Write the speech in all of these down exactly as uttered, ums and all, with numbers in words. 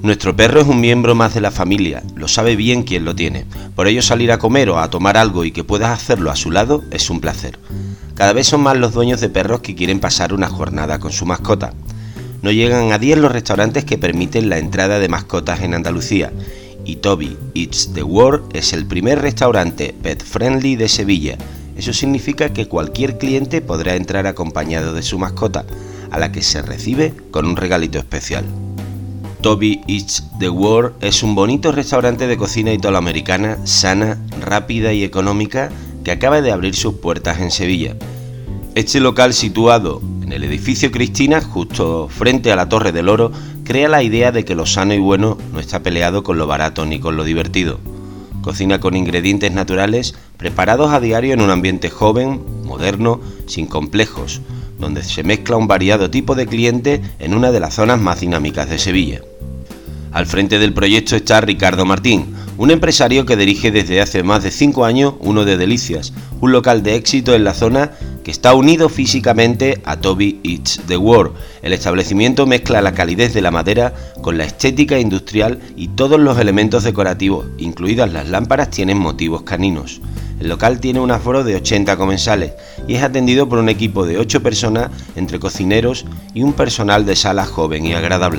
Nuestro perro es un miembro más de la familia, lo sabe bien quien lo tiene. Por ello salir a comer o a tomar algo y que puedas hacerlo a su lado es un placer. Cada vez son más los dueños de perros que quieren pasar una jornada con su mascota. No llegan a diez los restaurantes que permiten la entrada de mascotas en Andalucía, y Toby Eats the World es el primer restaurante pet friendly de Sevilla. Eso significa que cualquier cliente podrá entrar acompañado de su mascota, a la que se recibe con un regalito especial. Toby Eats the World es un bonito restaurante de cocina italoamericana, sana, rápida y económica, que acaba de abrir sus puertas en Sevilla. Este local, situado en el edificio Cristina, justo frente a la Torre del Oro, crea la idea de que lo sano y bueno no está peleado con lo barato ni con lo divertido. Cocina con ingredientes naturales, preparados a diario en un ambiente joven, moderno, sin complejos, donde se mezcla un variado tipo de cliente en una de las zonas más dinámicas de Sevilla. Al frente del proyecto está Ricardo Martín, un empresario que dirige desde hace más de cinco años Uno de Delicias, un local de éxito en la zona que está unido físicamente a Toby Eats the World. El establecimiento mezcla la calidez de la madera con la estética industrial y todos los elementos decorativos, incluidas las lámparas, tienen motivos caninos. El local tiene un aforo de ochenta comensales y es atendido por un equipo de ocho personas entre cocineros y un personal de sala joven y agradable.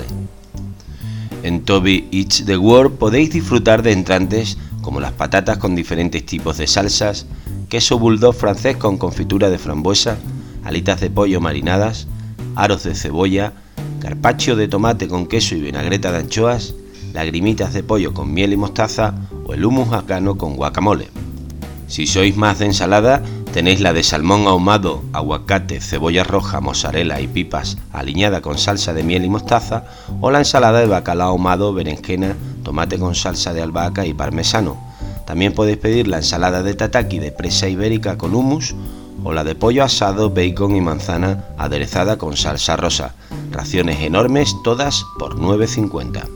En Toby Eats the World podéis disfrutar de entrantes como las patatas con diferentes tipos de salsas, queso bulldog francés con confitura de frambuesa, alitas de pollo marinadas, aros de cebolla, carpaccio de tomate con queso y vinagreta de anchoas, lagrimitas de pollo con miel y mostaza o el hummus afgano con guacamole. Si sois más de ensalada, tenéis la de salmón ahumado, aguacate, cebolla roja, mozzarella y pipas aliñada con salsa de miel y mostaza, o la ensalada de bacalao ahumado, berenjena, tomate con salsa de albahaca y parmesano. También podéis pedir la ensalada de tataki de presa ibérica con hummus, o la de pollo asado, bacon y manzana aderezada con salsa rosa. Raciones enormes, todas por nueve cincuenta.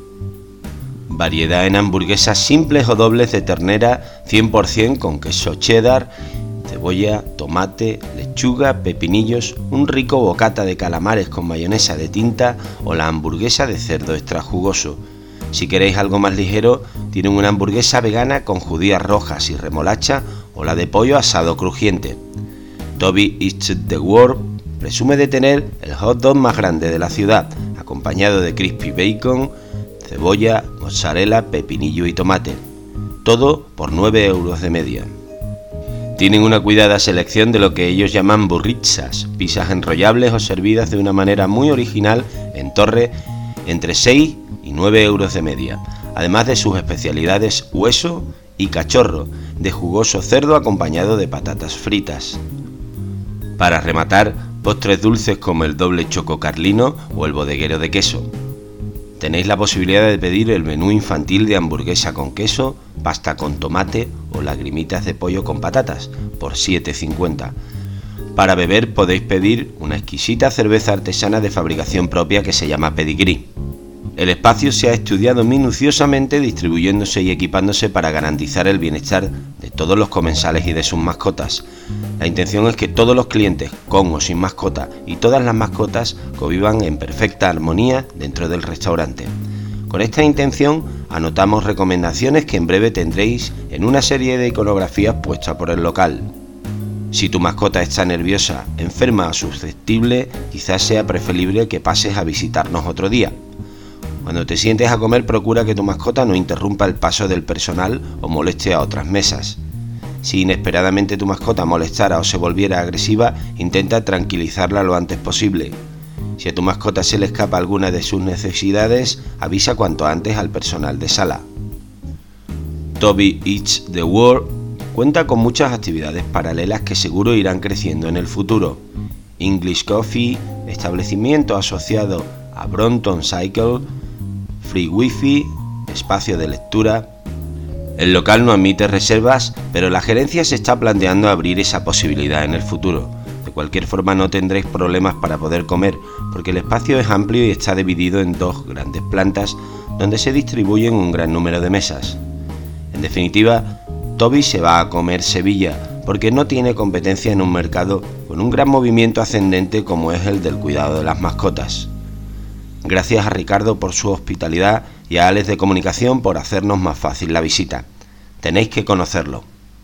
Variedad en hamburguesas simples o dobles de ternera cien por ciento con queso cheddar, cebolla, tomate, lechuga, pepinillos, un rico bocata de calamares con mayonesa de tinta o la hamburguesa de cerdo extra jugoso. Si queréis algo más ligero, tienen una hamburguesa vegana con judías rojas y remolacha o la de pollo asado crujiente. Toby Eats the World presume de tener el hot dog más grande de la ciudad, acompañado de crispy bacon, cebolla, mozzarella, pepinillo y tomate. Todo por nueve euros de media. Tienen una cuidada selección de lo que ellos llaman burritzas, pizzas enrollables o servidas de una manera muy original en torre entre seis y nueve euros de media, además de sus especialidades hueso y cachorro, de jugoso cerdo acompañado de patatas fritas. Para rematar, postres dulces como el doble choco carlino o el bodeguero de queso. Tenéis la posibilidad de pedir el menú infantil de hamburguesa con queso, pasta con tomate o lagrimitas de pollo con patatas por siete cincuenta. Para beber podéis pedir una exquisita cerveza artesana de fabricación propia que se llama Pedigree. El espacio se ha estudiado minuciosamente, distribuyéndose y equipándose para garantizar el bienestar de todos los comensales y de sus mascotas. La intención es que todos los clientes, con o sin mascota, y todas las mascotas convivan en perfecta armonía dentro del restaurante. Con esta intención, anotamos recomendaciones que en breve tendréis en una serie de iconografías puestas por el local. Si tu mascota está nerviosa, enferma o susceptible, quizás sea preferible que pases a visitarnos otro día. Cuando te sientes a comer, procura que tu mascota no interrumpa el paso del personal o moleste a otras mesas. Si inesperadamente tu mascota molestara o se volviera agresiva, intenta tranquilizarla lo antes posible. Si a tu mascota se le escapa alguna de sus necesidades, avisa cuanto antes al personal de sala. Toby Eats the World cuenta con muchas actividades paralelas que seguro irán creciendo en el futuro. English Coffee, establecimiento asociado a Brompton Cycle, free wifi, espacio de lectura. El local no admite reservas, pero la gerencia se está planteando abrir esa posibilidad en el futuro. De cualquier forma no tendréis problemas para poder comer, porque el espacio es amplio y está dividido en dos grandes plantas donde se distribuyen un gran número de mesas. En definitiva, Toby se va a comer Sevilla, porque no tiene competencia en un mercado con un gran movimiento ascendente como es el del cuidado de las mascotas. Gracias a Ricardo por su hospitalidad y a Alex de Comunicación por hacernos más fácil la visita. Tenéis que conocerlo.